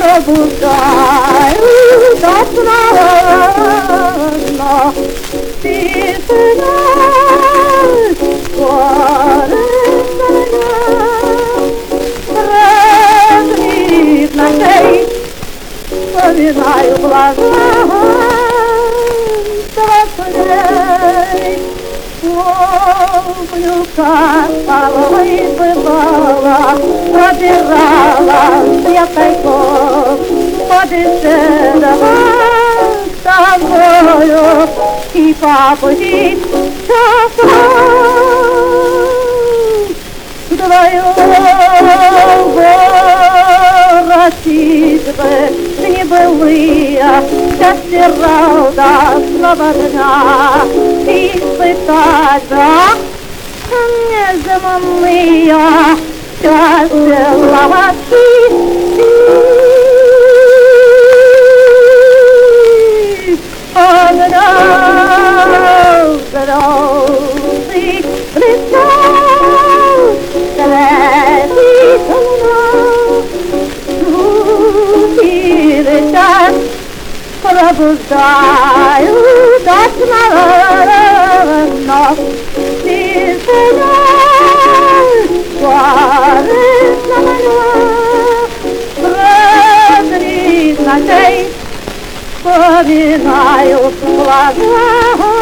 пробуждают от сна, тишина, разлив ночей, вспоминаю блаженствовать. Помню, как порой бывало, пробирала я тайком побеседовать с тобою и по пути вдвоем воротиться небылые, счастье рода снова дня испытать, да, неземные счастье ловати. Грозы блестят, светит луна, звуки летят, пробуждают от сна, тишина, разлив ночей, вспоминаю глаза.